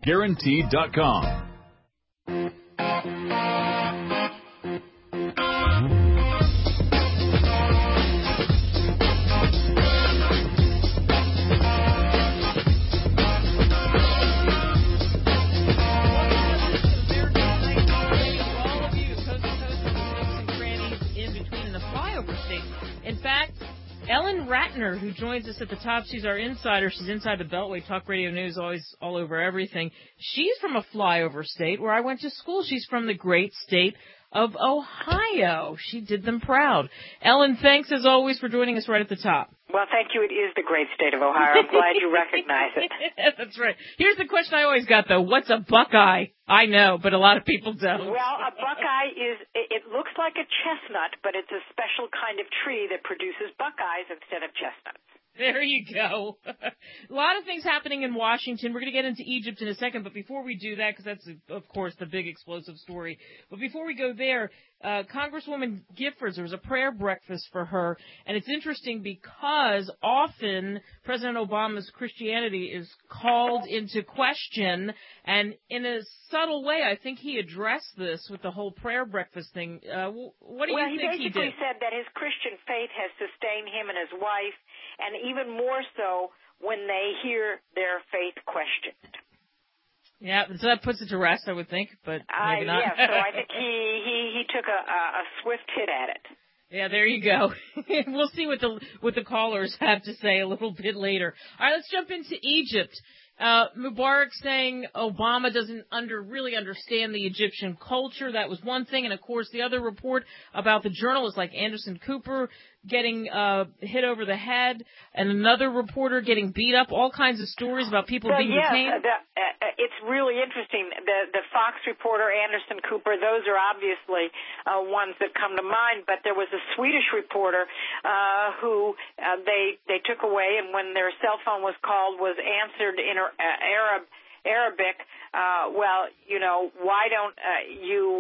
Guaranteed.com. In fact, Ellen Ratner, who joins us at the top, she's our insider. She's inside the Beltway, Talk Radio News, always all over everything. She's from a flyover state where I went to school. She's from the great state of Ohio. She did them proud. Ellen, thanks as always for joining us right at the top. Well, thank you. It is the great state of Ohio. I'm glad you recognize it. That's right. Here's the question I always got, though. What's a buckeye? I know, but a lot of people don't. Well, a buckeye it looks like a chestnut, but it's a special kind of tree that produces buckeyes instead of chestnuts. There you go. A lot of things happening in Washington. We're going to get into Egypt in a second, but before we do that, because that's, of course, the big explosive story, but before we go there, Congresswoman Giffords, there was a prayer breakfast for her, and it's interesting because often President Obama's Christianity is called into question, and in a subtle way, I think he addressed this with the whole prayer breakfast thing. What do you think he did? Well, he basically said that his Christian faith has sustained him and his wife, and even more so when they hear their faith questioned. Yeah, so that puts it to rest, I would think, but maybe not. Yeah, so I think he took a swift hit at it. Yeah, there you go. We'll see what the callers have to say a little bit later. All right, let's jump into Egypt. Mubarak saying Obama doesn't really understand the Egyptian culture. That was one thing. And, of course, the other report about the journalists like Anderson Cooper getting hit over the head and another reporter getting beat up, all kinds of stories about people being detained. It's really interesting. The Fox reporter, Anderson Cooper, those are obviously ones that come to mind. But there was a Swedish reporter who they took away, and when their cell phone was called, was answered in Arabic. Well, you know, why don't you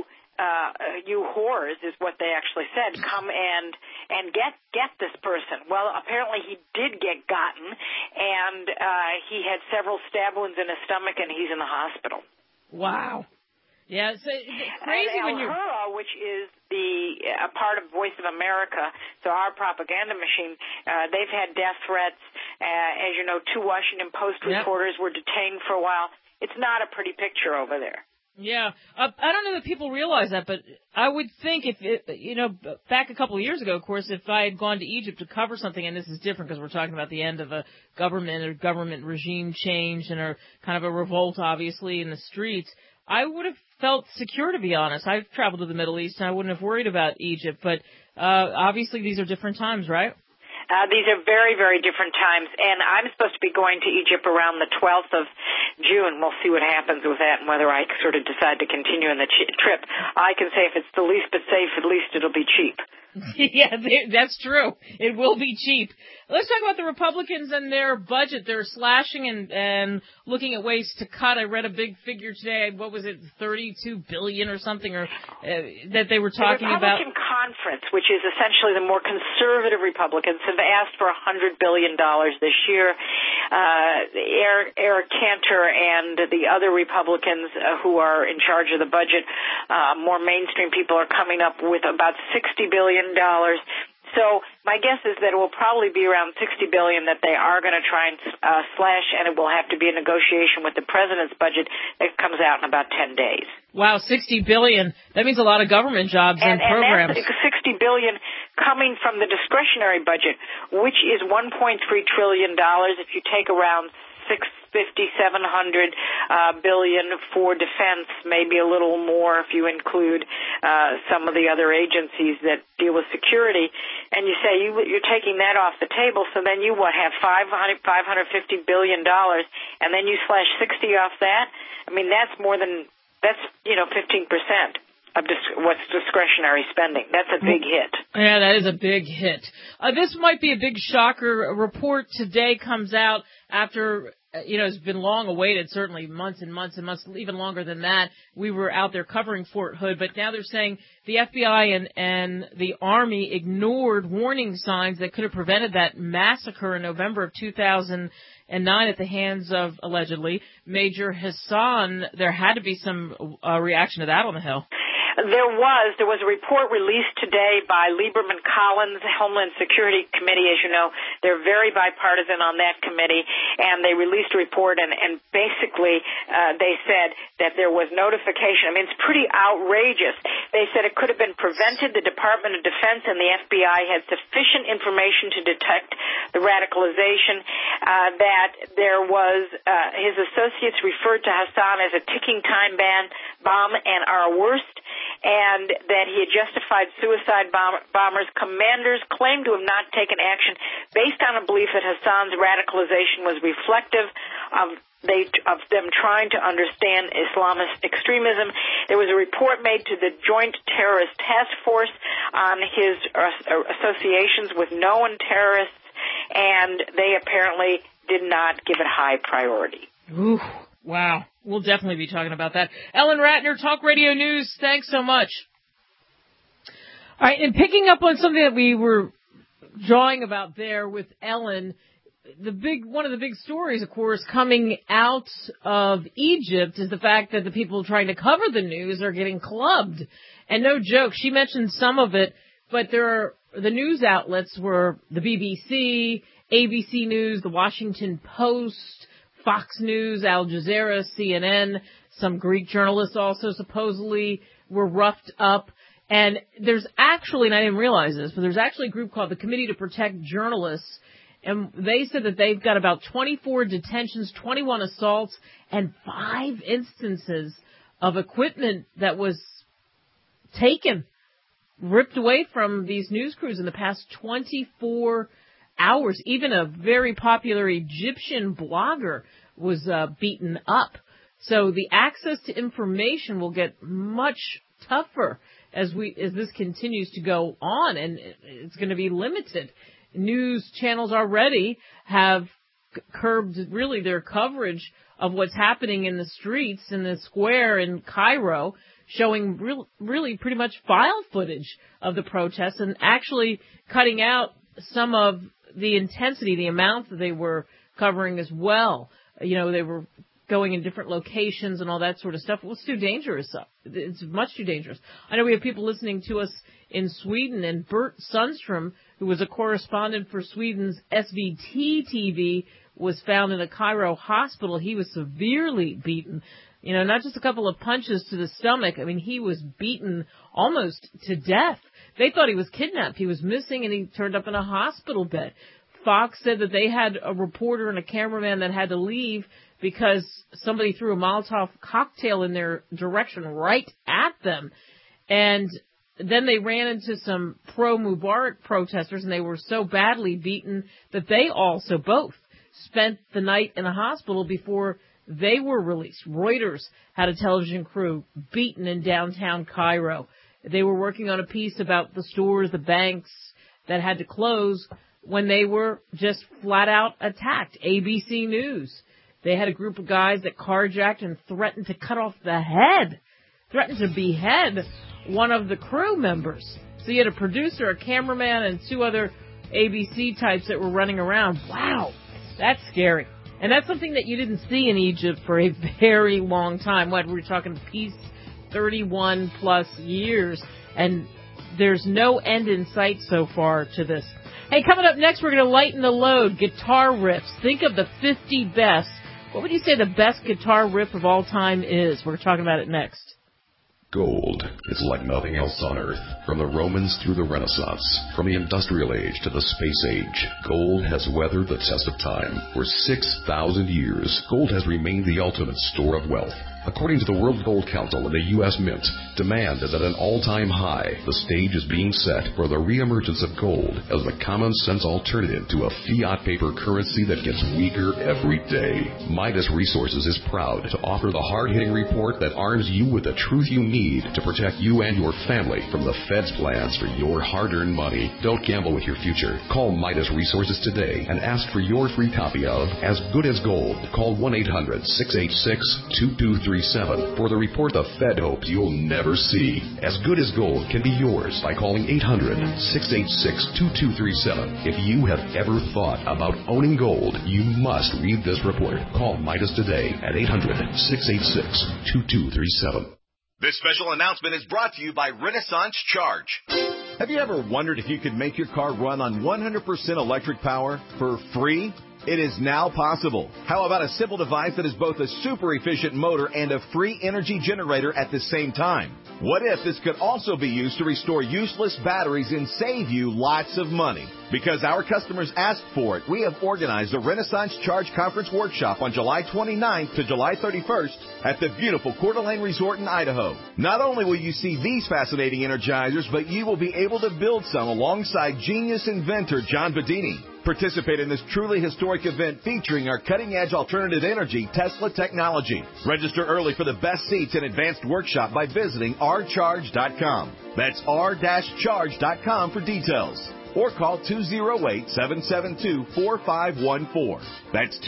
whores is what they actually said. Come and get this person. Well, apparently he did get gotten, and he had several stab wounds in his stomach, and he's in the hospital. Wow. Yeah, it's crazy when you're... Al-Hurra, which is a part of Voice of America, so our propaganda machine, they've had death threats. As you know, 2 Washington Post reporters were detained for a while. It's not a pretty picture over there. Yeah, I don't know that people realize that, but I would think back a couple of years ago, of course, if I had gone to Egypt to cover something, and this is different because we're talking about the end of a government regime change and kind of a revolt, obviously, in the streets, I would have felt secure, to be honest. I've traveled to the Middle East, and I wouldn't have worried about Egypt, but obviously these are different times, right? These are very, very different times, and I'm supposed to be going to Egypt around the 12th of June. We'll see what happens with that and whether I sort of decide to continue in the trip. I can say if it's the least bit safe, at least it'll be cheap. Yeah, that's true. It will be cheap. Let's talk about the Republicans and their budget. They're slashing and looking at ways to cut. I read a big figure today. What was it, $32 billion or something, or that they were talking about? The Republican Conference, which is essentially the more conservative Republicans, have asked for $100 billion this year. Eric Cantor and the other Republicans who are in charge of the budget, more mainstream people, are coming up with about $60 billion. So my guess is that it will probably be around $60 billion that they are going to try and slash, and it will have to be a negotiation with the president's budget that comes out in about 10 days. Wow, $60 billion. That means a lot of government jobs and programs. And that's $60 billion coming from the discretionary budget, which is $1.3 trillion. If you take around $700 billion for defense, maybe a little more if you include some of the other agencies that deal with security, and you say you're taking that off the table, so then you have $550 billion, and then you slash 60 off that. I mean, that's 15% of what's discretionary spending. That's a big hit. Yeah, that is a big hit. This might be a big shocker. A report today comes out after, it's been long awaited, certainly months and months and months, even longer than that. We were out there covering Fort Hood, but now they're saying the FBI and the Army ignored warning signs that could have prevented that massacre in November of 2011. and 9 at the hands of, allegedly, Major Hassan. There had to be some reaction to that on the Hill. There was a report released today by Lieberman Collins, Homeland Security Committee. As you know, they're very bipartisan on that committee, and they released a report, and basically they said that there was notification. I mean, it's pretty outrageous. They said it could have been prevented. The Department of Defense and the FBI had sufficient information to detect the radicalization, that there was his associates referred to Hassan as a ticking time bomb and our worst, and that he had justified suicide bombers. Commanders claimed to have not taken action based on a belief that Hassan's radicalization was reflective of them trying to understand Islamist extremism. There was a report made to the Joint Terrorist Task Force on his associations with known terrorists, and they apparently did not give it high priority. Ooh, wow. We'll definitely be talking about that. Ellen Ratner, Talk Radio News, thanks so much. All right, and picking up on something that we were drawing about there with Ellen, one of the big stories, of course, coming out of Egypt is the fact that the people trying to cover the news are getting clubbed. And no joke, she mentioned some of it, but the news outlets were the BBC, ABC News, the Washington Post, Fox News, Al Jazeera, CNN, some Greek journalists also supposedly were roughed up. And there's actually, and I didn't realize this, but there's actually a group called the Committee to Protect Journalists, and they said that they've got about 24 detentions, 21 assaults, and 5 instances of equipment that was taken, ripped away from these news crews in the past 24 hours. Even a very popular Egyptian blogger was beaten up. So the access to information will get much tougher as this continues to go on, and it's going to be limited. News channels already have curbed really their coverage of what's happening in the streets in the square in Cairo, showing really pretty much file footage of the protests and actually cutting out some of the intensity, the amount that they were covering as well. You know, they were going in different locations and all that sort of stuff. Well, it's too dangerous. It's much too dangerous. I know we have people listening to us in Sweden, and Bert Sundström, who was a correspondent for Sweden's SVT TV, was found in a Cairo hospital. He was severely beaten. You know, not just a couple of punches to the stomach. I mean, he was beaten almost to death. They thought he was kidnapped. He was missing, and he turned up in a hospital bed. Fox said that they had a reporter and a cameraman that had to leave because somebody threw a Molotov cocktail in their direction right at them. And then they ran into some pro-Mubarak protesters, and they were so badly beaten that they also both spent the night in a hospital before they were released. Reuters had a television crew beaten in downtown Cairo. They were working on a piece about the stores, the banks that had to close when they were just flat out attacked. ABC News. They had a group of guys that carjacked and threatened to cut off the head, threatened to behead one of the crew members. So you had a producer, a cameraman, and 2 other ABC types that were running around. Wow, that's scary. And that's something that you didn't see in Egypt for a very long time. We're talking peace, 31 plus years, and there's no end in sight so far to this. Hey, coming up next, we're going to lighten the load. Guitar riffs. Think of the 50 best. What would you say the best guitar riff of all time is? We're talking about it next. Gold is like nothing else on Earth. From the Romans through the Renaissance, from the Industrial Age to the Space Age, gold has weathered the test of time. For 6,000 years, gold has remained the ultimate store of wealth. According to the World Gold Council and the U.S. Mint, demand is at an all-time high. The stage is being set for the reemergence of gold as the common-sense alternative to a fiat paper currency that gets weaker every day. Midas Resources is proud to offer the hard-hitting report that arms you with the truth you need to protect you and your family from the Fed's plans for your hard-earned money. Don't gamble with your future. Call Midas Resources today and ask for your free copy of As Good as Gold. Call 1-800-686-2233. 2237 for the report the Fed hopes you'll never see. As good as gold can be yours by calling 800-686-2237. If you have ever thought about owning gold, you must read this report. Call Midas today at 800-686-2237. This special announcement is brought to you by Renaissance Charge. Have you ever wondered if you could make your car run on 100% electric power for free? It is now possible. How about a simple device that is both a super efficient motor and a free energy generator at the same time? What if this could also be used to restore useless batteries and save you lots of money? Because our customers asked for it, we have organized a Renaissance Charge Conference Workshop on July 29th to July 31st at the beautiful Coeur d'Alene Resort in Idaho. Not only will you see these fascinating energizers, but you will be able to build some alongside genius inventor John Bedini. Participate in this truly historic event featuring our cutting-edge alternative energy Tesla technology. Register early for the best seats and advanced workshop by visiting rcharge.com. That's r-charge.com for details. Or call 208-772-4514. That's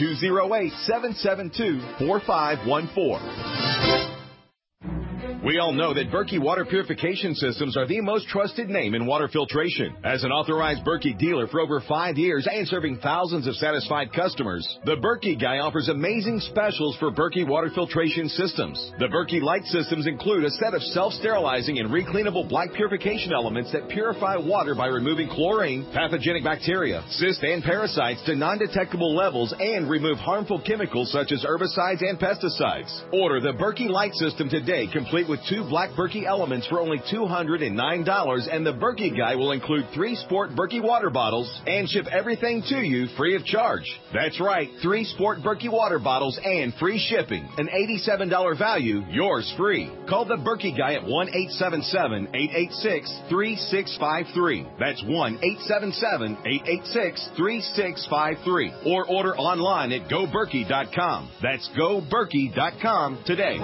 208-772-4514. We all know that Berkey Water Purification Systems are the most trusted name in water filtration. As an authorized Berkey dealer for over 5 years and serving thousands of satisfied customers, the Berkey Guy offers amazing specials for Berkey Water Filtration Systems. The Berkey Light Systems include a set of self-sterilizing and recleanable black purification elements that purify water by removing chlorine, pathogenic bacteria, cysts, and parasites to non-detectable levels and remove harmful chemicals such as herbicides and pesticides. Order the Berkey Light System today, complete with 2 black Berkey elements for only $209, and the Berkey Guy will include 3 Sport Berkey water bottles and ship everything to you free of charge. That's right, 3 Sport Berkey water bottles and free shipping. An $87 value, yours free. Call the Berkey Guy at 1-877-886-3653. That's 1-877-886-3653. Or order online at GoBerkey.com. That's GoBerkey.com today.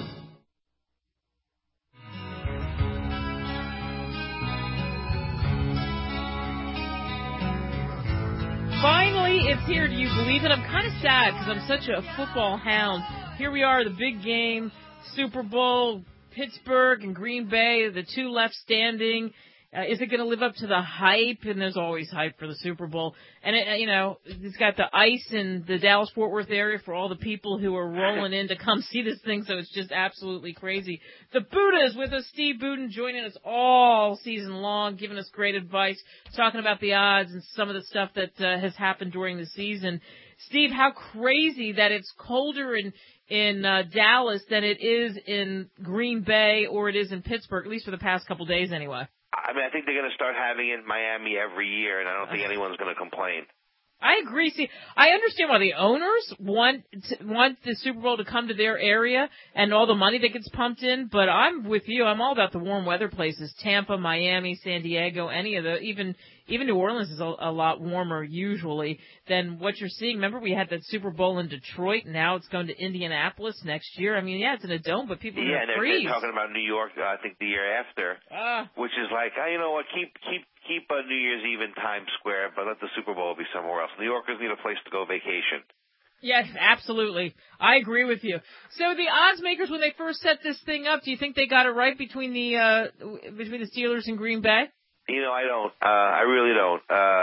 Finally, it's here. Do you believe it? I'm kind of sad because I'm such a football hound. Here we are, the big game, Super Bowl, Pittsburgh and Green Bay, the 2 left standing. Is it going to live up to the hype? And there's always hype for the Super Bowl. And, it's got the ice in the Dallas-Fort Worth area for all the people who are rolling in to come see this thing, so it's just absolutely crazy. The Buddha is with us, Steve Budin, joining us all season long, giving us great advice, talking about the odds and some of the stuff that has happened during the season. Steve, how crazy that it's colder in Dallas than it is in Green Bay or it is in Pittsburgh, at least for the past couple days anyway. I mean, I think they're going to start having it in Miami every year, and I don't think anyone's going to complain. I agree. See, I understand why the owners want the Super Bowl to come to their area and all the money that gets pumped in, but I'm with you. I'm all about the warm weather places. Tampa, Miami, San Diego, any of the, even New Orleans is a lot warmer usually than what you're seeing. Remember, we had that Super Bowl in Detroit. Now it's going to Indianapolis next year. I mean, yeah, it's in a dome, but people are freeze. Yeah, they're talking about New York, I think, the year after, which is like, you know what, keep New Year's Eve in Times Square, but let the Super Bowl be somewhere else. New Yorkers need a place to go vacation. Yes, absolutely. I agree with you. So the odds makers, when they first set this thing up, do you think they got it right between the Steelers and Green Bay? You know, I don't. I really don't.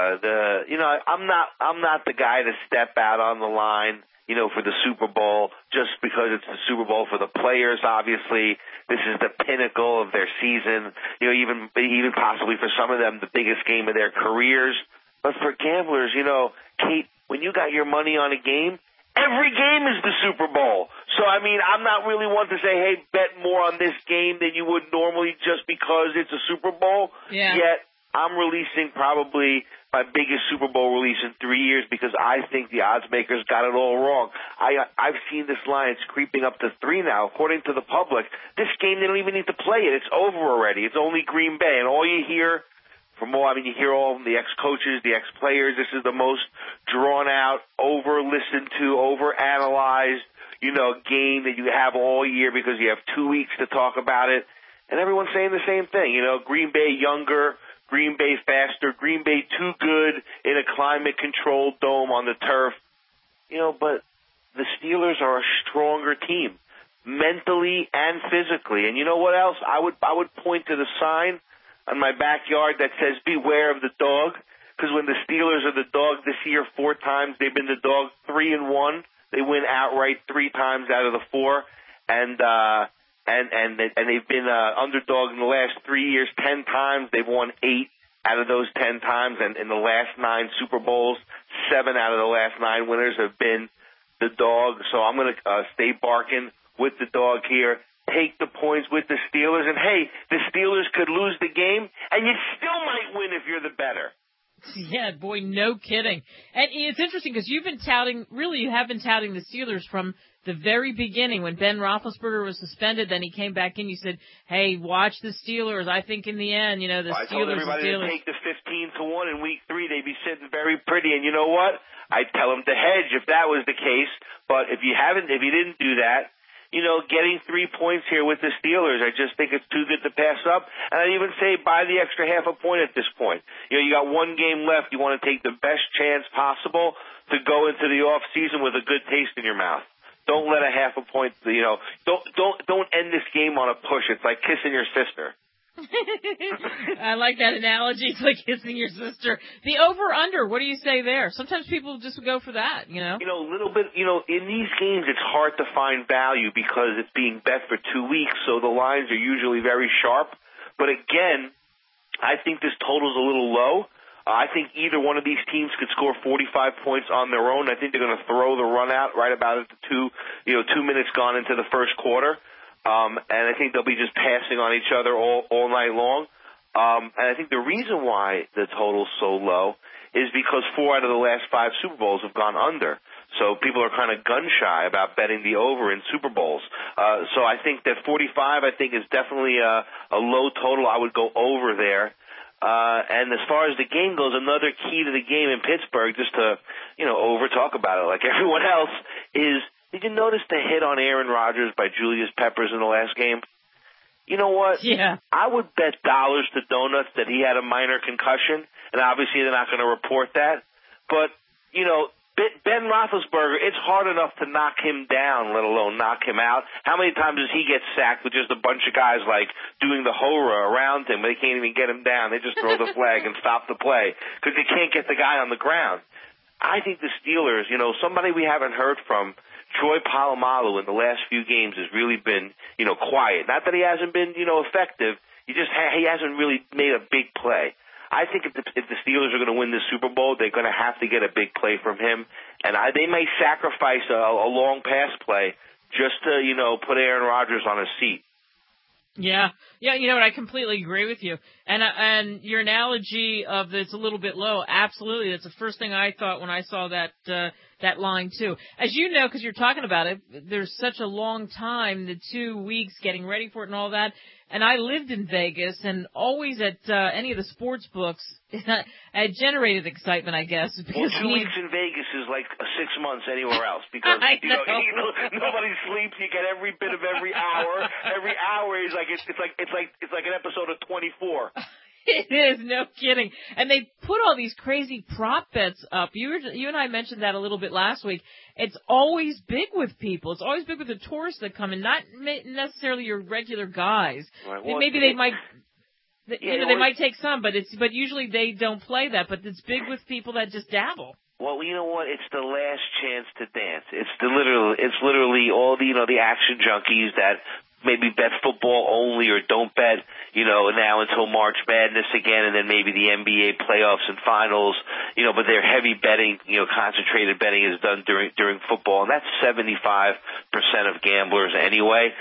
I'm not the guy to step out on the line, for the Super Bowl just because it's the Super Bowl for the players. Obviously, this is the pinnacle of their season. Even possibly for some of them, the biggest game of their careers. But for gamblers, Kate, when you got your money on a game, every game is the Super Bowl. So, I mean, I'm not really one to say, hey, bet more on this game than you would normally just because it's a Super Bowl. Yeah. Yet, I'm releasing probably my biggest Super Bowl release in 3 years because I think the odds makers got it all wrong. I've seen this line. It's creeping up to 3 now. According to the public, this game, they don't even need to play it. It's over already. It's only Green Bay. And all you hear you hear all the ex-coaches, the ex-players. This is the most drawn-out, over-listened to, over-analyzed, game that you have all year because you have 2 weeks to talk about it. And everyone's saying the same thing. Green Bay younger, Green Bay faster, Green Bay too good in a climate-controlled dome on the turf. But the Steelers are a stronger team. mentally and physically. And you know what else? I would point to the sign on my backyard that says "Beware of the dog," because when the Steelers are the dog this year 4 times, they've been the dog 3-1. They win outright 3 times out of the 4, and they've been underdog in the last 3 years 10 times. They've won 8 out of those 10 times, and in the last 9 Super Bowls, 7 out of the last 9 winners have been the dog. So I'm going to stay barking with the dog here. Take the points with the Steelers, and hey, the Steelers could lose the game, and you still might win if you're the better. Yeah, boy, no kidding. And it's interesting because you have been touting the Steelers from the very beginning. When Ben Roethlisberger was suspended, then he came back in, you said, hey, watch the Steelers. I think in the end, the Steelers. I told everybody to take the 15-1 in week 3. They'd be sitting very pretty. And you know what? I'd tell them to hedge if that was the case. But if you didn't do that, getting 3 points here with the Steelers, I just think it's too good to pass up. And I'd even say buy the extra half a point at this point. You got 1 game left. You want to take the best chance possible to go into the off season with a good taste in your mouth. Don't let a half a point, don't end this game on a push. It's like kissing your sister. I like that analogy. It's like kissing your sister. The over-under, what do you say there? Sometimes people just go for that, a little bit, in these games it's hard to find value because it's being bet for 2 weeks, so the lines are usually very sharp. But again, I think this total's a little low. I think either one of these teams could score 45 points on their own. I think they're going to throw the run out right about at the 2 minutes gone into the first quarter. And I think they'll be just passing on each other all night long. And I think the reason why the total's so low is because 4 out of the last 5 Super Bowls have gone under. So people are kind of gun-shy about betting the over in Super Bowls. So I think that 45, is definitely a low total. I would go over there. And as far as the game goes, another key to the game in Pittsburgh, just to, over talk about it like everyone else, is did you notice the hit on Aaron Rodgers by Julius Peppers in the last game? You know what? Yeah. I would bet dollars to donuts that he had a minor concussion, and obviously they're not going to report that. But, Ben Roethlisberger, it's hard enough to knock him down, let alone knock him out. How many times does he get sacked with just a bunch of guys doing the hurrah around him? They can't even get him down. They just throw the flag and stop the play because they can't get the guy on the ground. I think the Steelers, somebody we haven't heard from, Troy Polamalu in the last few games has really been, quiet. Not that he hasn't been, effective. He hasn't really made a big play. I think if the Steelers are going to win this Super Bowl, they're going to have to get a big play from him. And they may sacrifice a long pass play just to, put Aaron Rodgers on his seat. Yeah, you know what, I completely agree with you. And your analogy of it's a little bit low, absolutely. That's the first thing I thought when I saw that line too. As you know, because you're talking about it, there's such a long time, the 2 weeks getting ready for it and all that. And I lived in Vegas, and always at any of the sports books, it generated excitement, I guess. Because 2 weeks in Vegas is like 6 months anywhere else because nobody sleeps. You get every bit of every hour. Every hour is it's like an episode of 24. It is, no kidding. And they put all these crazy prop bets up. You and I mentioned that a little bit last week. It's always big with people. It's always big with the tourists that come in, not necessarily your regular guys. Right. Well, maybe they might, they might take some, but usually they don't play that. But it's big with people that just dabble. Well, you know what? It's the last chance to dance. It's literally all the action junkies that maybe bet football only or don't bet, now until March Madness again, and then maybe the NBA playoffs and finals, but their heavy betting, concentrated betting is done during football, and that's 75% of gamblers anyway.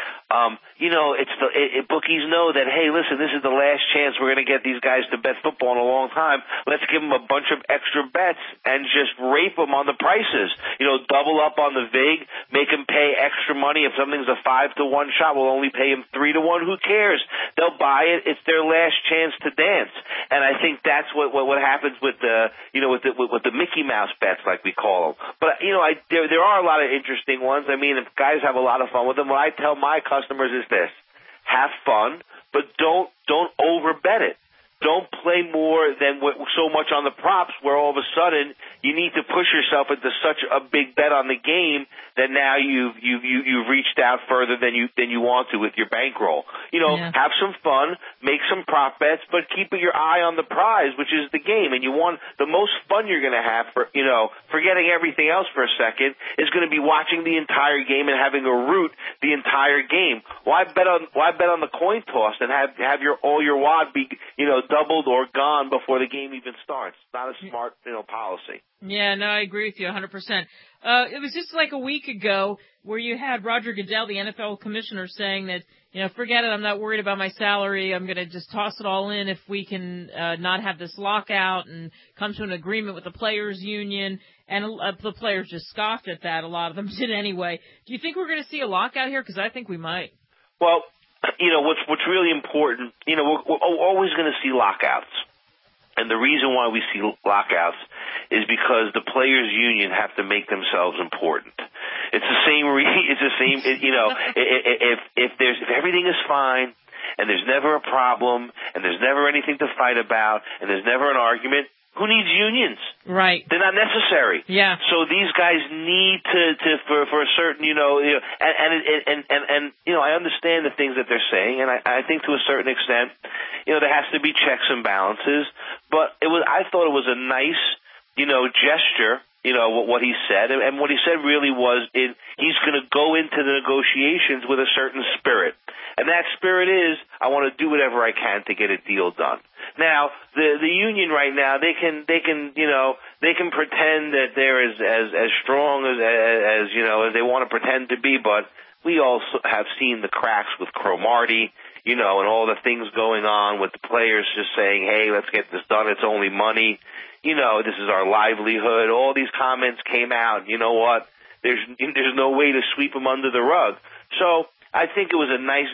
Bookies know that, hey, listen, this is the last chance we're going to get these guys to bet football in a long time. Let's give them a bunch of extra bets and just rape them on the prices. Double up on the vig, make them pay extra money. If something's a 5-to-1 shot, we'll only pay them 3-to-1. Who cares? They'll buy it. It's their last chance to dance. And I think that's what happens with with the Mickey Mouse bets, like we call them. But there are a lot of interesting ones. I mean, if guys have a lot of fun with them, what I tell my customers is this: have fun, but don't over bet it. Don't play more than so much on the props where all of a sudden you need to push yourself into such a big bet on the game that now you've reached out further than you want to with your bankroll. Have some fun, make some prop bets, but keep your eye on the prize, which is the game. And you want the most fun you're going to have forgetting everything else for a second is going to be watching the entire game and having a root the entire game. Why bet on the coin toss and have all your wad be doubled or gone before the game even starts? Not a smart policy. Yeah, no, I agree with you 100%. It was just like a week ago where you had Roger Goodell, the NFL commissioner, saying that, forget it, I'm not worried about my salary. I'm going to just toss it all in if we can not have this lockout and come to an agreement with the players' union. And the players just scoffed at that. A lot of them did anyway. Do you think we're going to see a lockout here? Because I think we might. Well, what's really important, we're always going to see lockouts. And the reason why we see lockouts is because the players' union have to make themselves important. It's the same. If everything is fine and there's never a problem and there's never anything to fight about and there's never an argument, who needs unions? Right. They're not necessary. Yeah. So these guys need to for a certain, and I understand the things that they're saying, and I think to a certain extent, there has to be checks and balances. But I thought it was a nice, gesture, what he said, and what he said really was he's going to go into the negotiations with a certain spirit, and that spirit is I want to do whatever I can to get a deal done. Now, the union right now, they can pretend that they're as strong as they want to pretend to be, but we also have seen the cracks with Cromartie, and all the things going on with the players just saying, hey, let's get this done, it's only money, this is our livelihood. All these comments came out, you know what, there's no way to sweep them under the rug. So I think the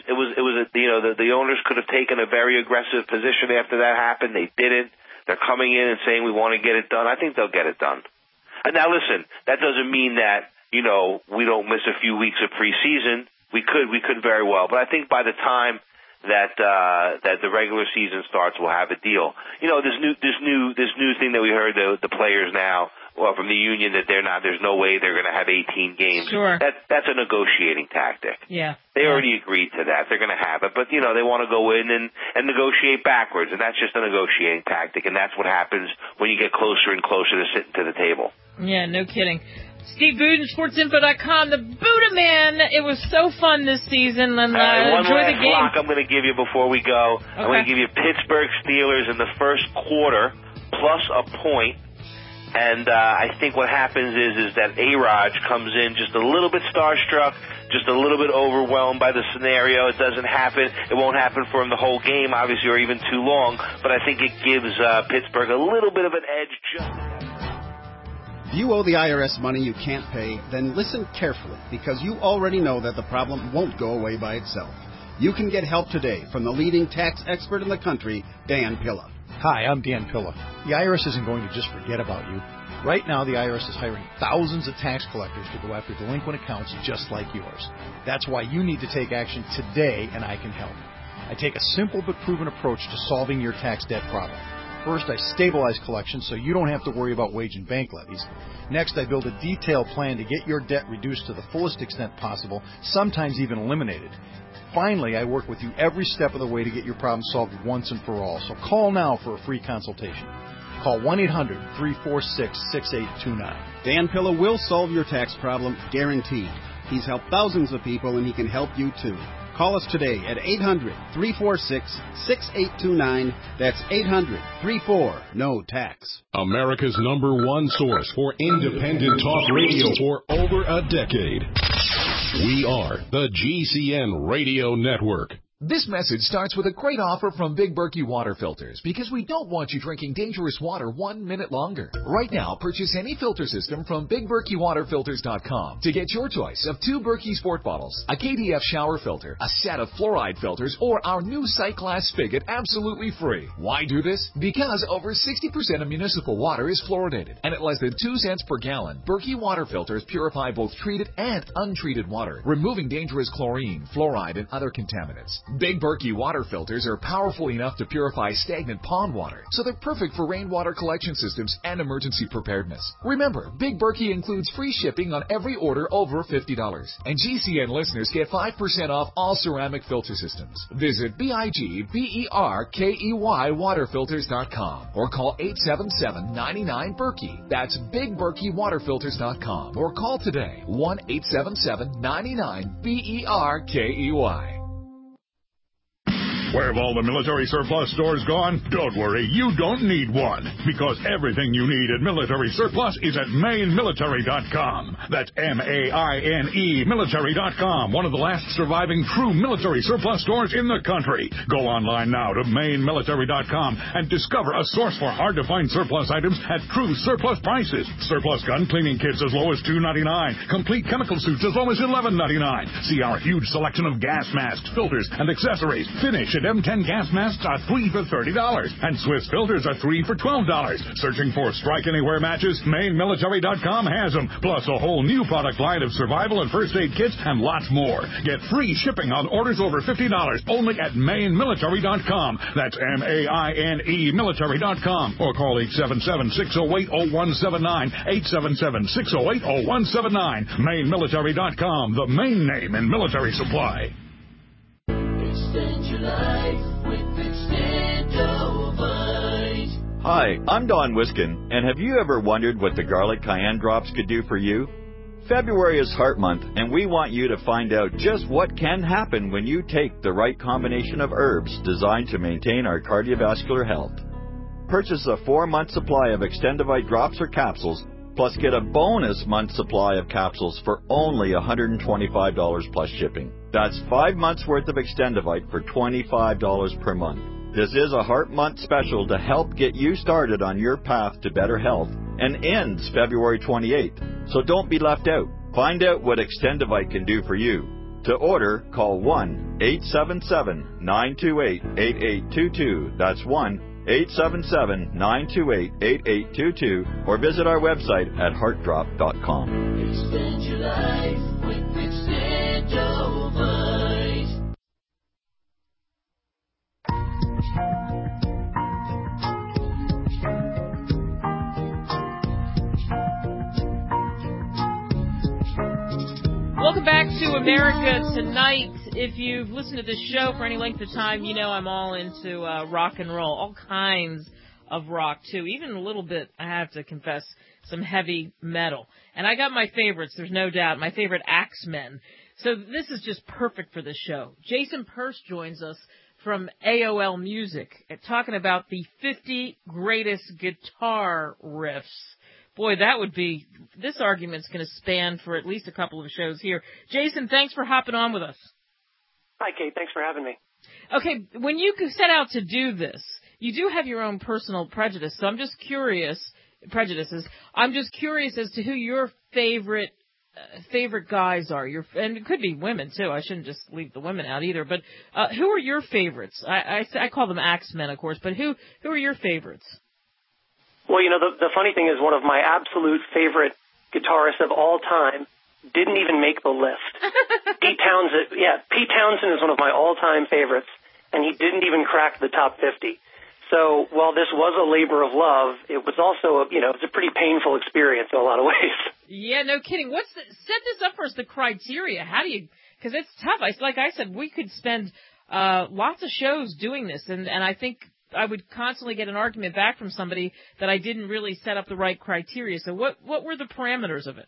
owners could have taken a very aggressive position after that happened. They didn't. They're coming in and saying we want to get it done. I think they'll get it done. And now listen, that doesn't mean that, we don't miss a few weeks of preseason. We could very well. But I think by the time that the regular season starts, we'll have a deal. This new thing that we heard the players now, from the union, that there's no way they're going to have 18 games. Sure. That's a negotiating tactic. Yeah. They already agreed to that. They're going to have it. But, they want to go in and negotiate backwards, and that's just a negotiating tactic, and that's what happens when you get closer and closer to sitting to the table. Yeah, no kidding. Steve Budin, SportsInfo.com, the Buddha Man. It was so fun this season. And one enjoy the last game. block I'm going to give you before we go. Okay. I'm going to give you Pittsburgh Steelers in the first quarter plus a point. And I think what happens is that A-Raj comes in just a little bit starstruck, just a little bit overwhelmed by the scenario. It doesn't happen. It won't happen for him the whole game, obviously, or even too long. But I think it gives Pittsburgh a little bit of an edge. If you owe the IRS money you can't pay, then listen carefully, because you already know that the problem won't go away by itself. You can get help today from the leading tax expert in the country, Dan Pilla. Hi, I'm Dan Pilla. The IRS isn't going to just forget about you. Right now, the IRS is hiring thousands of tax collectors to go after delinquent accounts just like yours. That's why you need to take action today, and I can help. I take a simple but proven approach to solving your tax debt problem. First, I stabilize collections so you don't have to worry about wage and bank levies. Next, I build a detailed plan to get your debt reduced to the fullest extent possible, sometimes even eliminated. Finally, I work with you every step of the way to get your problem solved once and for all. So call now for a free consultation. Call 1-800-346-6829. Dan Pilla will solve your tax problem, guaranteed. He's helped thousands of people, and he can help you too. Call us today at 800-346-6829. That's 800-34-NO-TAX. America's #1 source for independent talk radio for over a decade. We are the GCN Radio Network. This message starts with a great offer from Big Berkey Water Filters, because we don't want you drinking dangerous water 1 minute longer. Right now, purchase any filter system from BigBerkeyWaterFilters.com to get your choice of 2 Berkey Sport bottles, a KDF shower filter, a set of fluoride filters, or our new sight glass spigot absolutely free. Why do this? Because over 60% of municipal water is fluoridated, and at less than 2 cents per gallon, Berkey Water Filters purify both treated and untreated water, removing dangerous chlorine, fluoride, and other contaminants. Big Berkey water filters are powerful enough to purify stagnant pond water, so they're perfect for rainwater collection systems and emergency preparedness. Remember, Big Berkey includes free shipping on every order over $50. And GCN listeners get 5% off all ceramic filter systems. Visit BigBerkeyWaterFilters.com or call 877-99-BERKEY. That's BigBerkeyWaterFilters.com or call today 1-877-99-BERKEY. Where have all the military surplus stores gone? Don't worry, you don't need one, because everything you need at Military Surplus is at MaineMilitary.com. That's M-A-I-N-E Military.com, one of the last surviving true military surplus stores in the country. Go online now to MaineMilitary.com and discover a source for hard-to-find surplus items at true surplus prices. Surplus gun cleaning kits as low as $2.99. Complete chemical suits as low as $11.99. See our huge selection of gas masks, filters, and accessories. Finish at M10 gas masks are 3 for $30, and Swiss filters are 3 for $12. Searching for Strike Anywhere matches? MaineMilitary.com has them, plus a whole new product line of survival and first aid kits and lots more. Get free shipping on orders over $50 only at MaineMilitary.com. That's M-A-I-N-E Military.com, or call 877-608-0179, 877-608-0179. MaineMilitary.com, the main name in military supply. Extend your life with Extendovite. Hi, I'm Don Wiskin, and have you ever wondered what the garlic cayenne drops could do for you? February is Heart Month, and we want you to find out just what can happen when you take the right combination of herbs designed to maintain our cardiovascular health. Purchase a 4-month supply of Extendovite drops or capsules, plus get a bonus month supply of capsules for only $125 plus shipping. That's 5 months worth of Extendovite for $25 per month. This is a Heart Month special to help get you started on your path to better health and ends February 28th. So don't be left out. Find out what Extendovite can do for you. To order, call 1-877-928-8822. That's 1-877-928-8822, or visit our website at heartdrop.com. Extend your life with Extendovite. Welcome back to America Tonight. If you've listened to this show for any length of time, you know I'm all into rock and roll, all kinds of rock, too. Even a little bit, I have to confess, some heavy metal. And I got my favorites, there's no doubt, my favorite Axemen. So this is just perfect for this show. Jason Purse joins us from AOL Music, talking about the 50 greatest guitar riffs. Boy, that would be, this argument's going to span for at least a couple of shows here. Jason, thanks for hopping on with us. Hi, Kate. Thanks for having me. Okay, when you set out to do this, you do have your own personal prejudice, so I'm just curious, I'm just curious as to who your favorite guys are. And it could be women, too. I shouldn't just leave the women out either. But who are your favorites? I call them Axemen, of course, but who are your favorites? Well, you know, the funny thing is one of my absolute favorite guitarists of all time didn't even make the list. Pete Townsend is one of my all-time favorites, and he didn't even crack the top 50. So while this was a labor of love, it was also, it's a pretty painful experience in a lot of ways. Yeah, no kidding. Set this up for us, the criteria. How do you, because it's tough. Like I said, we could spend lots of shows doing this, and I think I would constantly get an argument back from somebody that I didn't really set up the right criteria. So what were the parameters of it?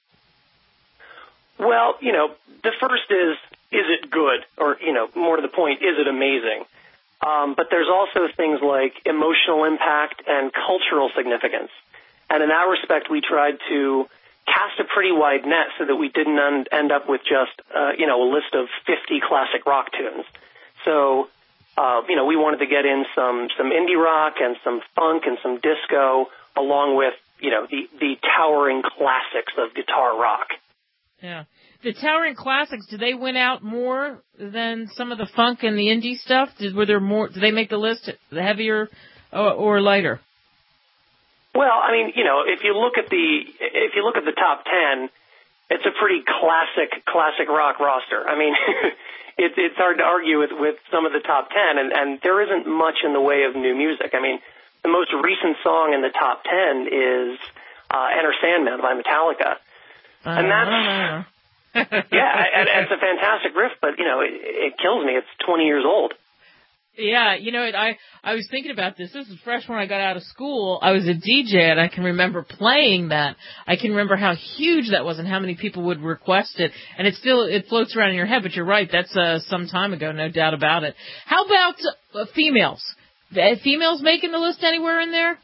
Well, the first is it good? Or, more to the point, is it amazing? But there's also things like emotional impact and cultural significance. And in that respect, we tried to cast a pretty wide net so that we didn't end up with just, a list of 50 classic rock tunes. So, we wanted to get in some indie rock and some funk and some disco, along with, the towering classics of guitar rock. Yeah. The towering classics, did they win out more than some of the funk and the indie stuff? Did they make the list heavier or lighter? Well, I mean, if you look at the top 10, it's a pretty classic rock roster. I mean, it's hard to argue with some of the top 10, and there isn't much in the way of new music. I mean, the most recent song in the top 10 is Enter Sandman by Metallica. And that's, and it's a fantastic riff, but, it kills me. It's 20 years old. Yeah, I was thinking about this. This is fresh when I got out of school. I was a DJ, and I can remember playing that. I can remember how huge that was and how many people would request it. And it floats around in your head, but you're right. That's some time ago, no doubt about it. How about females? Females making the list anywhere in there?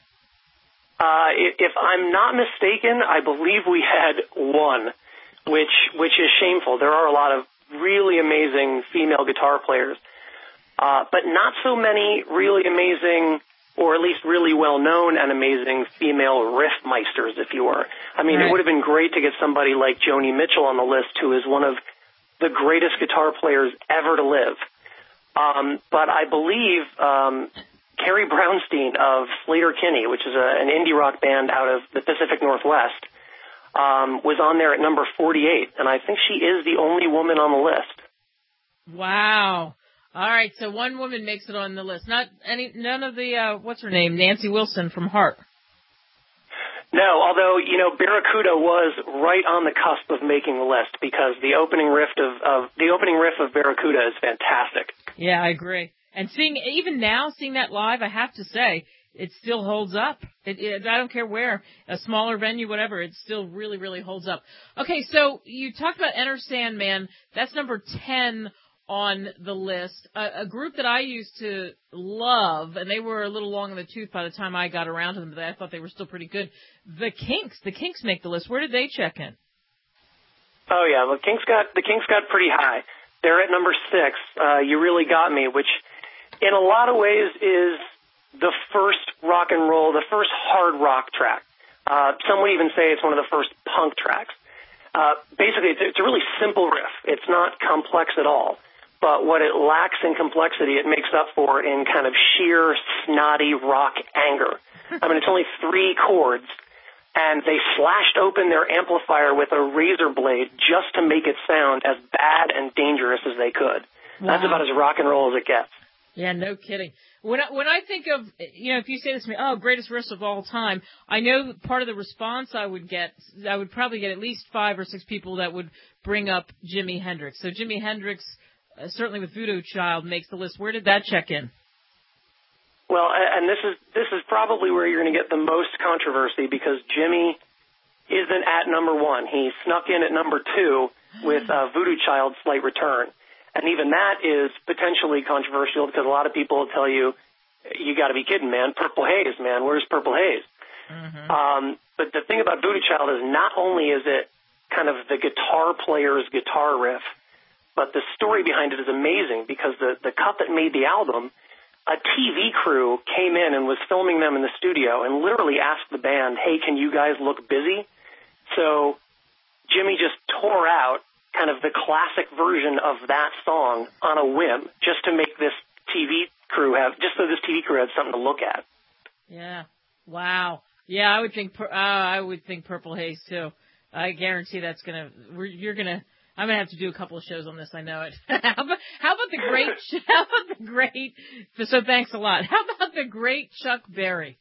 If I'm not mistaken, I believe we had one, which is shameful. There are a lot of really amazing female guitar players. But not so many really amazing, or at least really well-known and amazing female riff meisters, if you were. I mean, It would have been great to get somebody like Joni Mitchell on the list, who is one of the greatest guitar players ever to live. But I believe Carrie Brownstein of Sleater-Kinney, which is an indie rock band out of the Pacific Northwest, was on there at number 48, and I think she is the only woman on the list. Wow. All right, so one woman makes it on the list. None of the, what's her name, Nancy Wilson from Heart. No, although, Barracuda was right on the cusp of making the list, because the opening riff of Barracuda is fantastic. Yeah, I agree. And seeing that live, I have to say, it still holds up. I don't care where, a smaller venue, whatever, it still really, really holds up. Okay, so you talked about Enter Sandman. That's number 10 on the list. A group that I used to love, and they were a little long in the tooth by the time I got around to them, but I thought they were still pretty good. The Kinks. The Kinks make the list. Where did they check in? Oh yeah, the Kinks got pretty high. They're at number 6. You Really Got Me, which in a lot of ways is the first rock and roll, the first hard rock track. Some would even say it's one of the first punk tracks. Basically, it's a really simple riff. It's not complex at all. But what it lacks in complexity, it makes up for in kind of sheer, snotty rock anger. I mean, it's only 3 chords, and they slashed open their amplifier with a razor blade just to make it sound as bad and dangerous as they could. Wow. That's about as rock and roll as it gets. Yeah, no kidding. When I think of, if you say this to me, greatest riffs of all time, I know part of the response I would probably get at least 5 or 6 people that would bring up Jimi Hendrix. So Jimi Hendrix, certainly with Voodoo Child, makes the list. Where did that check in? Well, and this is probably where you're going to get the most controversy, because Jimmy isn't at number 1. He snuck in at number 2 with Voodoo Child's Slight Return. And even that is potentially controversial, because a lot of people will tell you, you got to be kidding, man. Purple Haze, man. Where's Purple Haze? Mm-hmm. But the thing about Voodoo Child is not only is it kind of the guitar player's guitar riff, but the story behind it is amazing, because the cut that made the album, a TV crew came in and was filming them in the studio and literally asked the band, hey, can you guys look busy? So Jimmy just tore out kind of the classic version of that song on a whim, just to make this TV crew so this TV crew had something to look at. Yeah. Wow. Yeah, I would think Purple Haze too. I guarantee I'm gonna have to do a couple of shows on this. I know it. How about the great? So thanks a lot. How about the great Chuck Berry?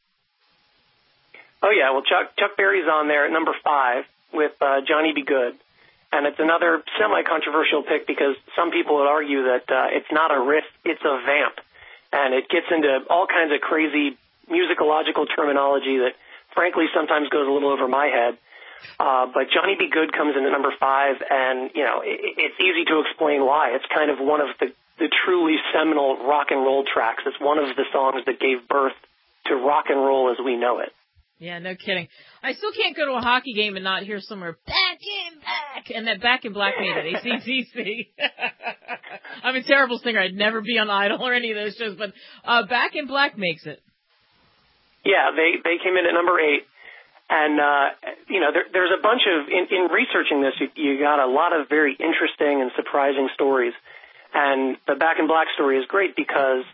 Oh yeah, well Chuck Berry's on there at number 5 with Johnny Be Good. And it's another semi-controversial pick, because some people would argue that it's not a riff, it's a vamp. And it gets into all kinds of crazy musicological terminology that, frankly, sometimes goes a little over my head. But Johnny Be Good comes in at number 5, and, it's easy to explain why. It's kind of one of the truly seminal rock and roll tracks. It's one of the songs that gave birth to rock and roll as we know it. Yeah, no kidding. I still can't go to a hockey game and not hear somewhere Back in Black, and that Back in Black made it, AC/DC. I'm a terrible singer. I'd never be on Idol or any of those shows, but Back in Black makes it. Yeah, they came in at number 8, and there's a bunch of in researching this, you got a lot of very interesting and surprising stories, and the Back in Black story is great because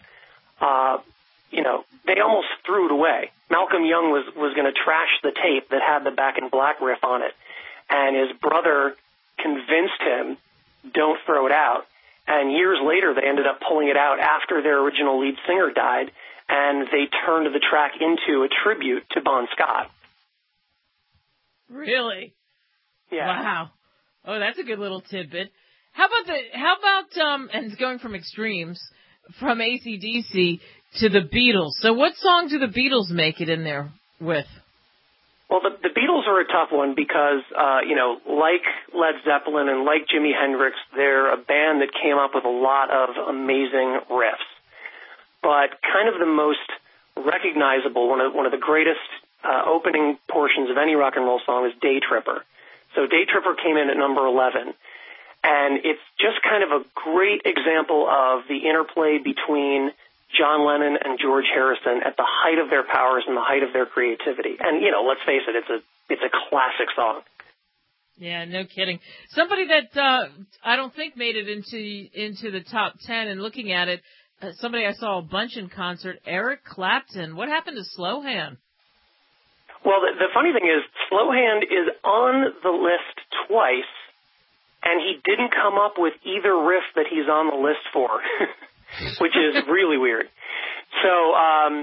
they almost threw it away. Malcolm Young was going to trash the tape that had the Back in Black riff on it, and his brother convinced him, don't throw it out. And years later, they ended up pulling it out after their original lead singer died, and they turned the track into a tribute to Bon Scott. Really? Yeah. Wow. Oh, that's a good little tidbit. How about and going from extremes, from AC/DC to the Beatles. So what song do the Beatles make it in there with? Well, the Beatles are a tough one because, like Led Zeppelin and like Jimi Hendrix, they're a band that came up with a lot of amazing riffs. But kind of the most recognizable, one of the greatest opening portions of any rock and roll song is Day Tripper. So Day Tripper came in at number 11. And it's just kind of a great example of the interplay between John Lennon and George Harrison at the height of their powers and the height of their creativity. And, let's face it, it's a classic song. Yeah, no kidding. Somebody that I don't think made it into the top 10, and looking at it, somebody I saw a bunch in concert, Eric Clapton. What happened to Slow Hand? Well, the funny thing is, Slow Hand is on the list twice, and he didn't come up with either riff that he's on the list for, which is really weird. So,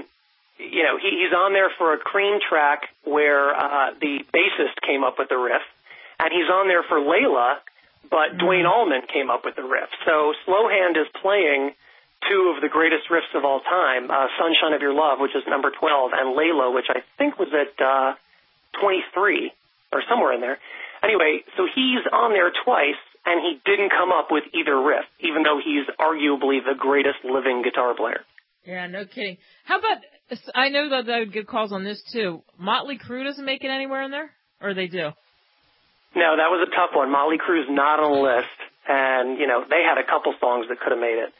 he's on there for a Cream track where the bassist came up with the riff, and he's on there for Layla, but Duane Allman came up with the riff. So Slow Hand is playing two of the greatest riffs of all time, Sunshine of Your Love, which is number 12, and Layla, which I think was at 23, or somewhere in there. Anyway, so he's on there twice, and he didn't come up with either riff, even though he's arguably the greatest living guitar player. Yeah, no kidding. How about, I know that I would get calls on this too, Motley Crue doesn't make it anywhere in there? Or they do? No, that was a tough one. Motley Crue's not on the list, and, they had a couple songs that could have made it.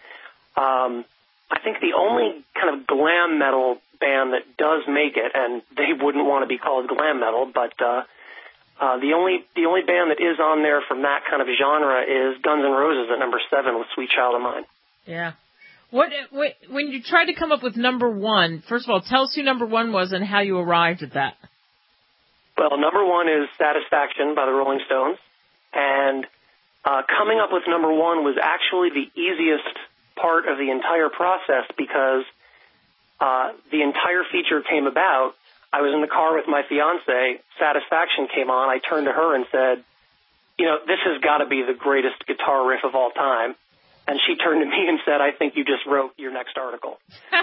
I think the only kind of glam metal band that does make it, and they wouldn't want to be called glam metal, but the only band that is on there from that kind of genre is Guns N' Roses at number 7 with Sweet Child of Mine. Yeah. When you tried to come up with number 1, first of all, tell us who number 1 was and how you arrived at that. Well, number 1 is Satisfaction by the Rolling Stones, and coming up with number 1 was actually the easiest part of the entire process because the entire feature came about. I was in the car with my fiance, Satisfaction came on, I turned to her and said, this has got to be the greatest guitar riff of all time. And she turned to me and said, I think you just wrote your next article.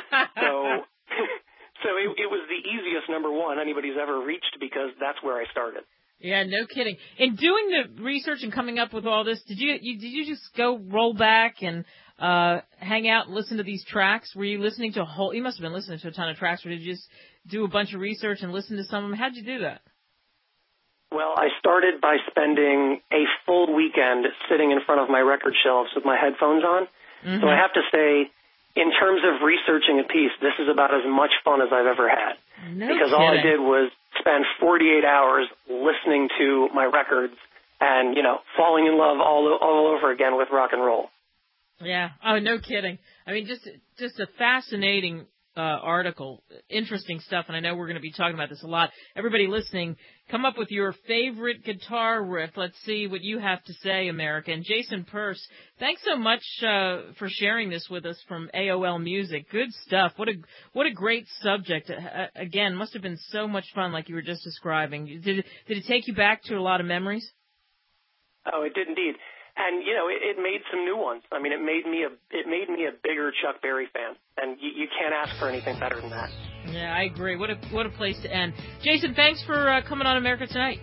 So it was the easiest number 1 anybody's ever reached because that's where I started. Yeah, no kidding. In doing the research and coming up with all this, did you just go roll back and hang out and listen to these tracks? Were you listening to you must have been listening to a ton of tracks, or did you just do a bunch of research and listen to some of them? How'd you do that? Well, I started by spending a full weekend sitting in front of my record shelves with my headphones on. Mm-hmm. So I have to say, in terms of researching a piece, this is about as much fun as I've ever had. No because kidding. All I did was spend 48 hours listening to my records and, falling in love all over again with rock and roll. Yeah. Oh, no kidding. I mean, just a fascinating article, interesting stuff, and I know we're going to be talking about this a lot. Everybody listening, come up with your favorite guitar riff. Let's see what you have to say, America. And Jason Peirce, thanks so much for sharing this with us from AOL Music. Good stuff. What a great subject. Again, must have been so much fun, like you were just describing. Did it take you back to a lot of memories? Oh, it did indeed. And, it made some new ones. I mean, it made me a bigger Chuck Berry fan. And you can't ask for anything better than that. Yeah, I agree. What a place to end. Jason, thanks for coming on America Tonight.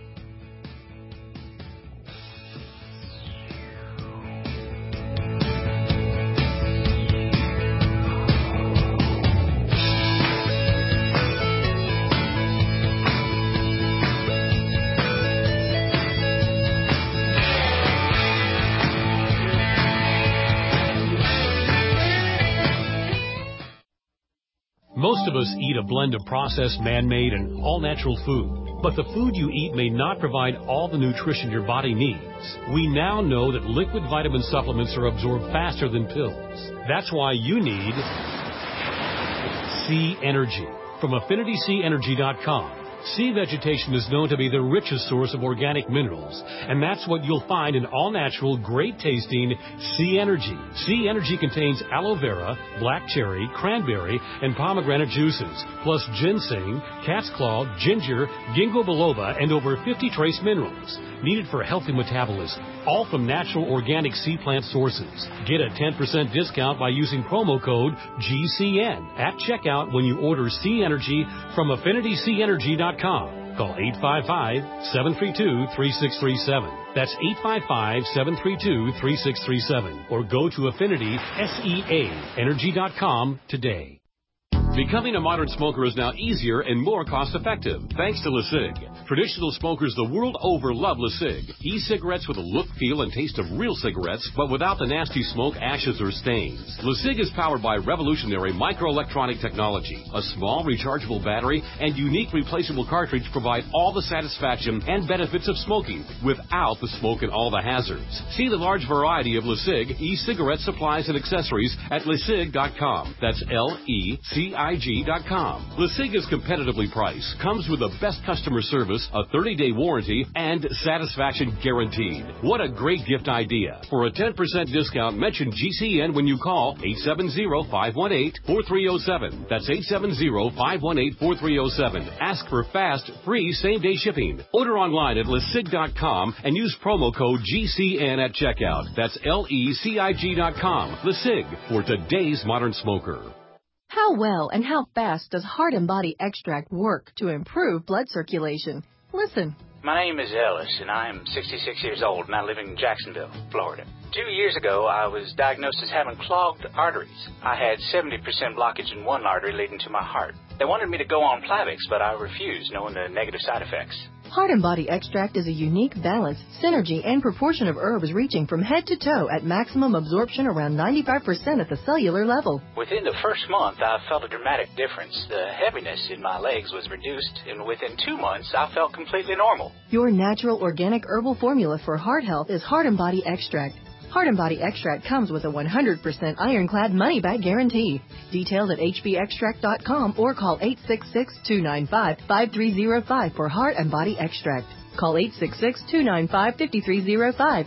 Most of us eat a blend of processed, man-made, and all-natural food. But the food you eat may not provide all the nutrition your body needs. We now know that liquid vitamin supplements are absorbed faster than pills. That's why you need C Energy from AffinityCenergy.com. Sea vegetation is known to be the richest source of organic minerals, and that's what you'll find in all-natural, great-tasting Sea Energy. Sea Energy contains aloe vera, black cherry, cranberry, and pomegranate juices, plus ginseng, cat's claw, ginger, ginkgo biloba, and over 50 trace minerals needed for a healthy metabolism, all from natural organic sea plant sources. Get a 10% discount by using promo code GCN at checkout when you order Sea Energy from AffinitySeaEnergy.com. Call 855-732-3637. That's 855-732-3637. Or go to AffinitySeaEnergy.com today. Becoming a modern smoker is now easier and more cost-effective, thanks to LeSig. Traditional smokers the world over love LeSig. E-cigarettes with a look, feel, and taste of real cigarettes, but without the nasty smoke, ashes, or stains. LeSig is powered by revolutionary microelectronic technology. A small rechargeable battery and unique replaceable cartridge provide all the satisfaction and benefits of smoking without the smoke and all the hazards. See the large variety of LeSig e-cigarette supplies and accessories at LeSig.com. That's LECIG.com. LeSig is competitively priced, comes with the best customer service, a 30-day warranty, and satisfaction guaranteed. What a great gift idea. For a 10% discount, mention GCN when you call 870-518-4307. That's 870-518-4307. Ask for fast, free, same-day shipping. Order online at LeSig.com and use promo code GCN at checkout. That's LECIG.com. LeSig, for today's modern smoker. How well and how fast does Heart and Body Extract work to improve blood circulation? Listen. My name is Ellis, and I am 66 years old, and I live in Jacksonville, Florida. 2 years ago, I was diagnosed as having clogged arteries. I had 70% blockage in one artery leading to my heart. They wanted me to go on Plavix, but I refused, knowing the negative side effects. Heart and Body Extract is a unique balance, synergy, and proportion of herbs reaching from head to toe at maximum absorption around 95% at the cellular level. Within the first month, I felt a dramatic difference. The heaviness in my legs was reduced, and within 2 months, I felt completely normal. Your natural organic herbal formula for heart health is Heart and Body Extract. Heart and Body Extract comes with a 100% ironclad money-back guarantee. Details at hbextract.com or call 866-295-5305 for Heart and Body Extract. Call 866-295-5305,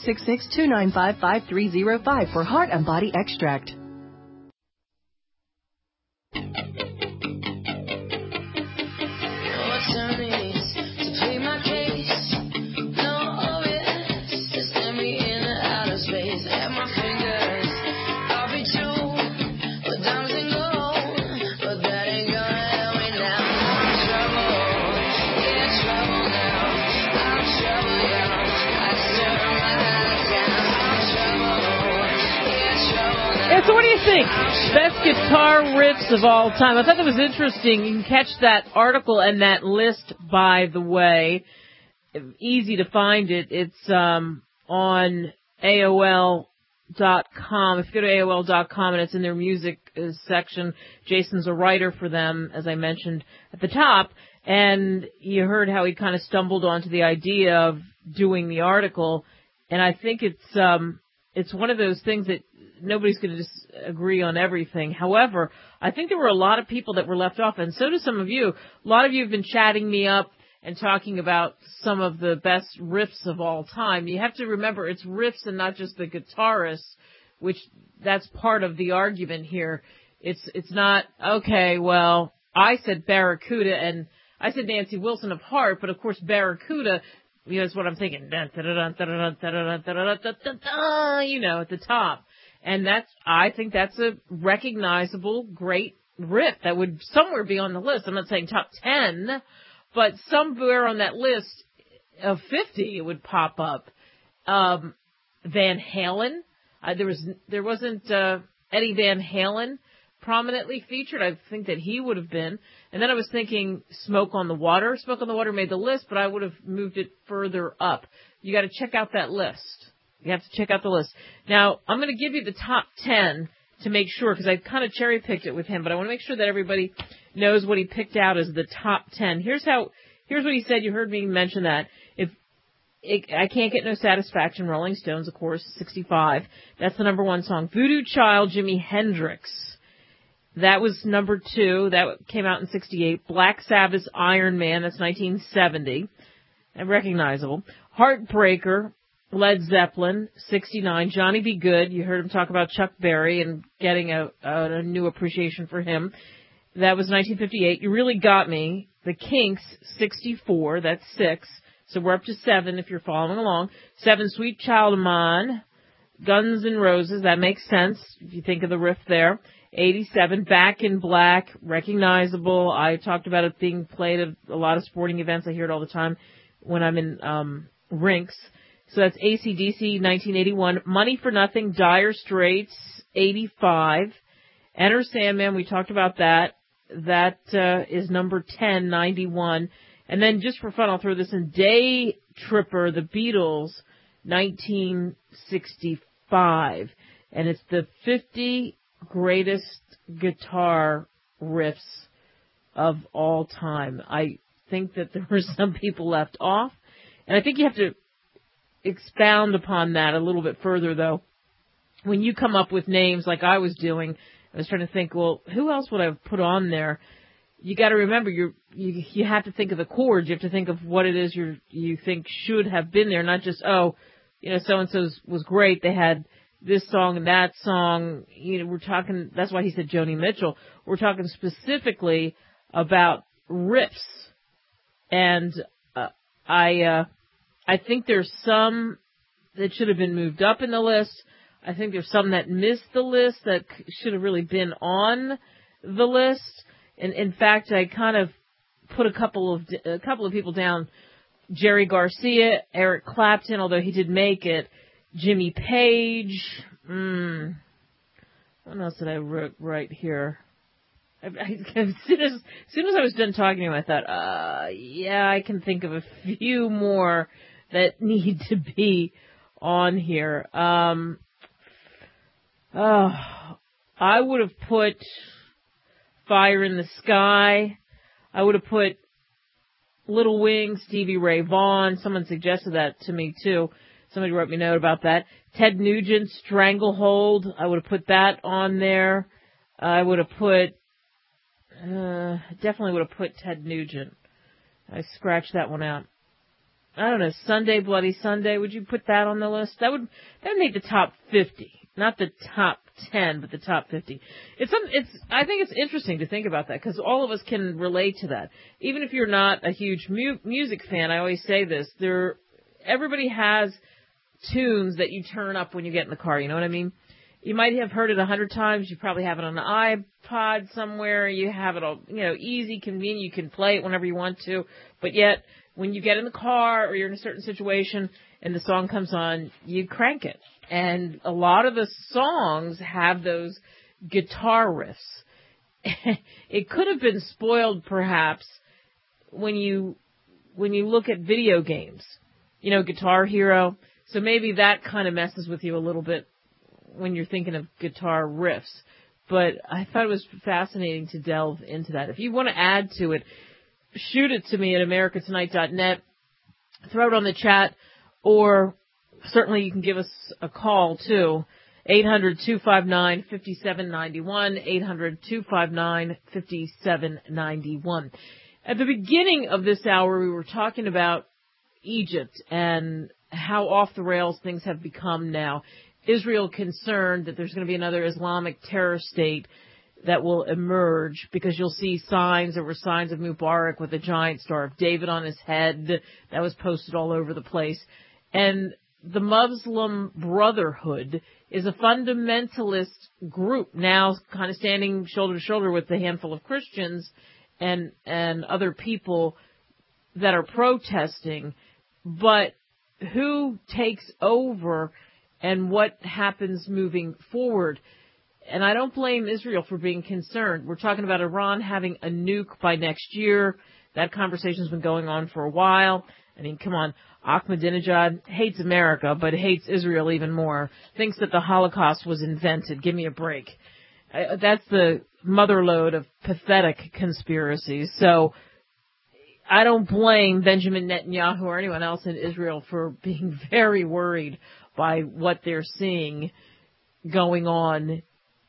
866-295-5305 for Heart and Body Extract. So what do you think? Best guitar riffs of all time. I thought that was interesting. You can catch that article and that list, by the way. Easy to find it. It's on AOL.com. If you go to AOL.com and it's in their music section, Jason's a writer for them, as I mentioned at the top. And you heard how he kind of stumbled onto the idea of doing the article. And I think it's one of those things that nobody's going to just agree on everything. However, I think there were a lot of people that were left off, and so do some of you. A lot of you have been chatting me up and talking about some of the best riffs of all time. You have to remember it's riffs and not just the guitarists, which that's part of the argument here. It's not, okay, well, I said Barracuda and I said Nancy Wilson of Heart, but of course Barracuda, that's what I'm thinking. At the top. And I think that's a recognizable, great riff that would somewhere be on the list. I'm not saying top 10, but somewhere on that list of 50 it would pop up. Van Halen, there wasn't Eddie Van Halen prominently featured. I think that he would have been. And then I was thinking Smoke on the Water. Smoke on the Water made the list, but I would have moved it further up. You got to check out that list. You have to check out the list. Now, I'm going to give you the top 10 to make sure, because I kind of cherry-picked it with him, but I want to make sure that everybody knows what he picked out as the top 10. Here's what he said. You heard me mention that. I Can't Get No Satisfaction, Rolling Stones, of course, 65. That's the number one song. Voodoo Child, Jimi Hendrix. That was number 2. That came out in 68. Black Sabbath's Iron Man. That's 1970. And recognizable. Heartbreaker, Led Zeppelin, 69. Johnny B. Good. You heard him talk about Chuck Berry and getting a new appreciation for him. That was 1958. You Really Got Me. The Kinks, 64. That's 6. So we're up to 7 if you're following along. 7, Sweet Child of Mine. Guns N' Roses. That makes sense if you think of the riff there. 87, Back in Black. Recognizable. I talked about it being played at a lot of sporting events. I hear it all the time when I'm in rinks. So that's AC/DC, 1981. Money for Nothing, Dire Straits, 85. Enter Sandman, we talked about that. That is number 10, 91. And then just for fun, I'll throw this in. Day Tripper, The Beatles, 1965. And it's the 50 greatest guitar riffs of all time. I think that there were some people left off. And I think you have to expound upon that a little bit further, though. When you come up with names like I was doing, I was trying to think, well, who else would I have put on there? You got to remember, you have to think of the chords. You have to think of what it is you think should have been there, not just, so and so's was great. They had this song and that song. We're talking. That's why he said Joni Mitchell. We're talking specifically about riffs, and I think there's some that should have been moved up in the list. I think there's some that missed the list that should have really been on the list. And in fact, I kind of put a couple of people down. Jerry Garcia, Eric Clapton, although he did make it. Jimmy Page. What else did I write here? As soon as I was done talking to him, I thought, I can think of a few more that need to be on here. I would have put Fire in the Sky. I would have put Little Wing, Stevie Ray Vaughan. Someone suggested that to me, too. Somebody wrote me a note about that. Ted Nugent, Stranglehold. I would have put that on there. I would have put, definitely would have put Ted Nugent. I scratched that one out. I don't know, Sunday, Bloody Sunday. Would you put that on the list? That would make the top 50. Not the top 10, but the top 50. I think it's interesting to think about that because all of us can relate to that. Even if you're not a huge music fan, I always say this, everybody has tunes that you turn up when you get in the car, you know what I mean? You might have heard it 100 times, you probably have it on an iPod somewhere, you have it all, easy, convenient, you can play it whenever you want to, but yet, when you get in the car or you're in a certain situation and the song comes on, you crank it. And a lot of the songs have those guitar riffs. It could have been spoiled, perhaps, when you look at video games. Guitar Hero. So maybe that kind of messes with you a little bit when you're thinking of guitar riffs. But I thought it was fascinating to delve into that. If you want to add to it, shoot it to me at americatonight.net. Throw it on the chat, or certainly you can give us a call, too. 800-259-5791, 800-259-5791. At the beginning of this hour, we were talking about Egypt and how off the rails things have become now. Israel concerned that there's going to be another Islamic terror state that will emerge because you'll see there were signs of Mubarak with a giant Star of David on his head that was posted all over the place. And the Muslim Brotherhood is a fundamentalist group now kind of standing shoulder to shoulder with the handful of Christians and other people that are protesting. But who takes over and what happens moving forward? And I don't blame Israel for being concerned. We're talking about Iran having a nuke by next year. That conversation's been going on for a while. I mean, come on. Ahmadinejad hates America, but hates Israel even more. Thinks that the Holocaust was invented. Give me a break. That's the motherlode of pathetic conspiracies. So I don't blame Benjamin Netanyahu or anyone else in Israel for being very worried by what they're seeing going on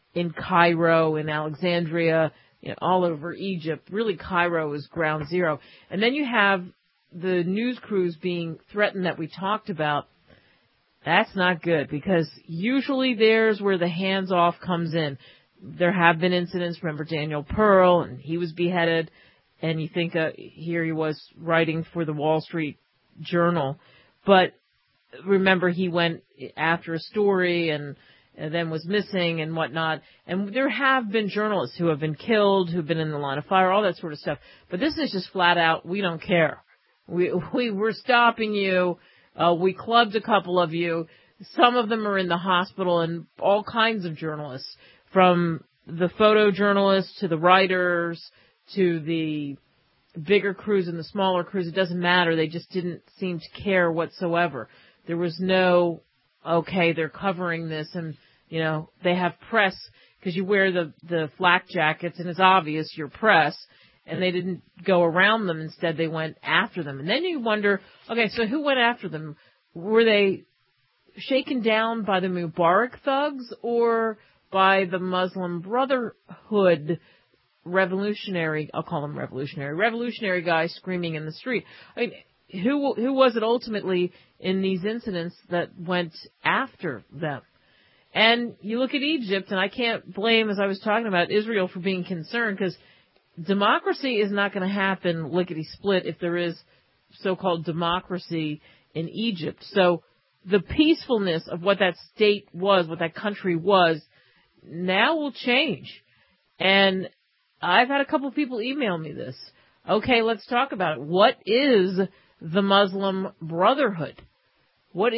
in Cairo, in Alexandria, all over Egypt. Really, Cairo is ground zero. And then you have the news crews being threatened that we talked about. That's not good, because usually there's where the hands-off comes in. There have been incidents. Remember Daniel Pearl, and he was beheaded. And you think here he was writing for the Wall Street Journal. But remember, he went after a story and then was missing and whatnot. And there have been journalists who have been killed, who've been in the line of fire, all that sort of stuff. But this is just flat out, we don't care. We're stopping you. We clubbed a couple of you. Some of them are in the hospital, and all kinds of journalists, from the photojournalists to the writers to the bigger crews and the smaller crews. It doesn't matter. They just didn't seem to care whatsoever. There was no, okay, they're covering this, and, they have press, because you wear the flak jackets, and it's obvious you're press, and they didn't go around them. Instead, they went after them. And then you wonder, okay, so who went after them? Were they shaken down by the Mubarak thugs or by the Muslim Brotherhood revolutionary, I'll call them revolutionary guys screaming in the street? I mean, who was it ultimately in these incidents that went after them? And you look at Egypt, and I can't blame, as I was talking about, Israel for being concerned, because democracy is not going to happen lickety-split if there is so-called democracy in Egypt. So the peacefulness of what that state was, what that country was, now will change. And I've had a couple of people email me this. Okay, let's talk about it. What is the Muslim Brotherhood? What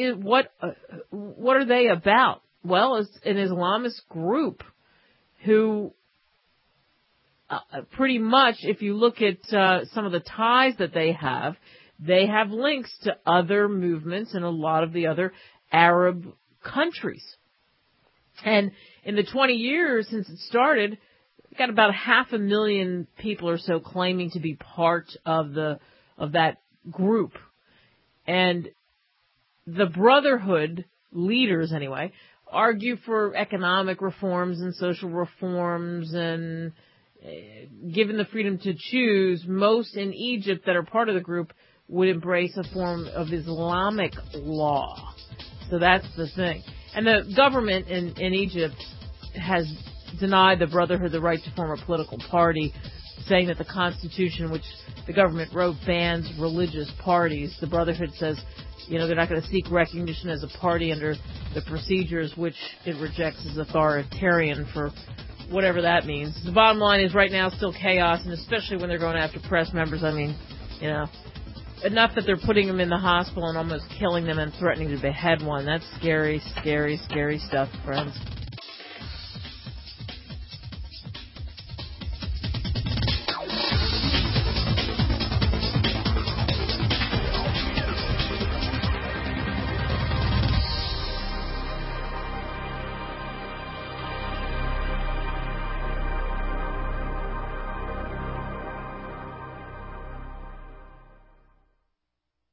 are they about? Well, it's an Islamist group who pretty much, if you look at some of the ties that they have links to other movements in a lot of the other Arab countries. And in the 20 years since it started, we've got about 500,000 people or so claiming to be part of that group. And the Brotherhood leaders, anyway, argue for economic reforms and social reforms, and given the freedom to choose, most in Egypt that are part of the group would embrace a form of Islamic law. So that's the thing. And the government in Egypt has denied the Brotherhood the right to form a political party, saying that the Constitution, which the government wrote, bans religious parties. The Brotherhood says, they're not going to seek recognition as a party under the procedures which it rejects as authoritarian, for whatever that means. The bottom line is right now still chaos, and especially when they're going after press members. I mean, enough that they're putting them in the hospital and almost killing them and threatening to behead one. That's scary, scary, scary stuff, friends.